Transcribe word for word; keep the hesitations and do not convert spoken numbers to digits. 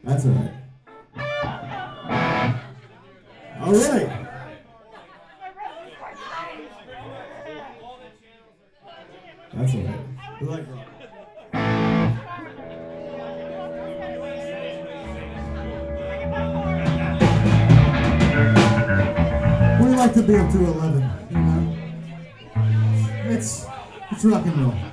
That's all right. All right. That's all right. We like rock. We like to be up to eleven, you know? It's, it's rock and roll.